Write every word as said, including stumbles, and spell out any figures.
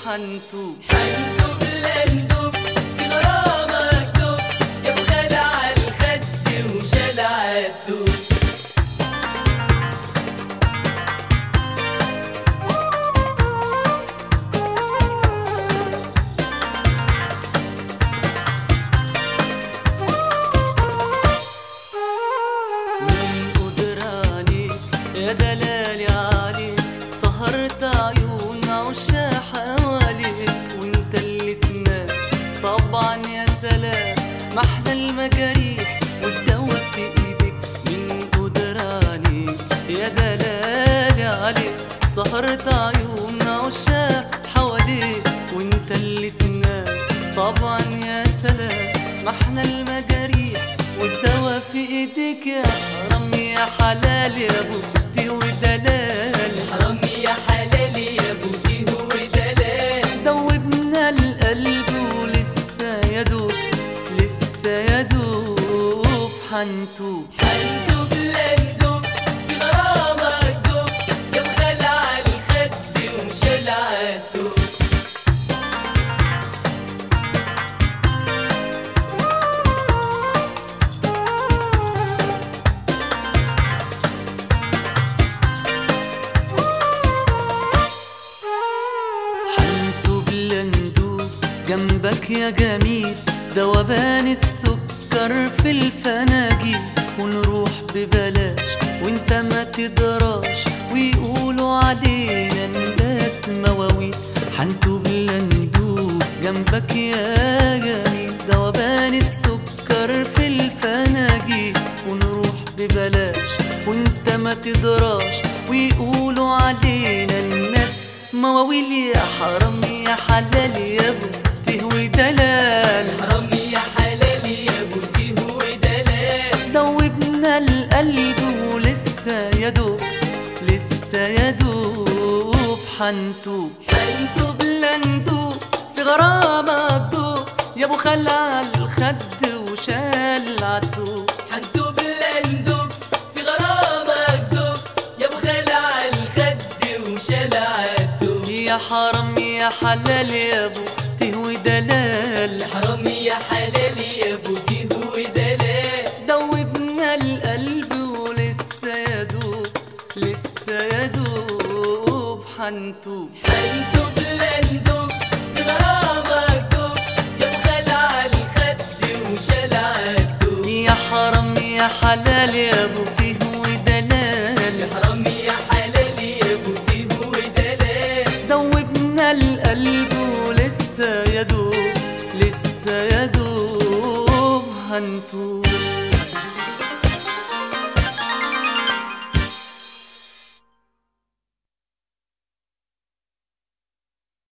حنتوب حنتوب لندوب في غرامك دوب يا ابو خلع الخد وشلع الدوب. يا دلالي عليك سهرت عيون عشاق حواليك وانت اللي تنام طبعا يا سلام محلى المجاريح والدواء في ايدك من قدراني. يا دلالي عليك سهرت عيون عشاق حواليك وانت اللي تنام طبعا يا سلام محلى المجاريح والدواء في ايدك. يا حرام يا حلال يا بوتي ودلال حرامي يا حلالي يا بوتي ودلال دوبنا القلب ولسه يدوب لسه يدوب حنتوب حنتوب لندوب في غرامك دوب يا ابو خلع الخد وشلع الدوب. جنبك يا جميل ذوبان السكر في الفناجيل ونروح ببلاش وانت ما تدراش ويقولوا علينا الناس مواويل. حنتوب لندوب جنبك يا جميل ذوبان السكر في الفناجيل ونروح ببلاش وانت ما تدراش ويقولوا علينا الناس مواويل. يا حرام يا حلال يا بوتي ودلال حرامي يا حلالي يا بوتي ودلال دوبنا القلب ولسه يدوب لسه يدوب حنتوب حنتوب لندوب في غرامك دوب يا ابو خلع الخد وشال عالدوب. حنتوب لندوب في غرامك دوب يا ابو خلع الخد وشلع الدوب. يا حرام يا حلال يا بوتي ودلال حرامي يا حلالي يا بوتي ودلال دوبنا القلب ولسه يدوب لسه يدوب حنتوب حنتوب لندوب في غرامك دوب يا ابو خلع الخد وشلع الدوب. يا حرام يا حلال يا بوتي ودلال حرامي يا حلالي يا بوتي ودلال دوبنا القلب ولسه يدوب لسه يدوب حنتوب.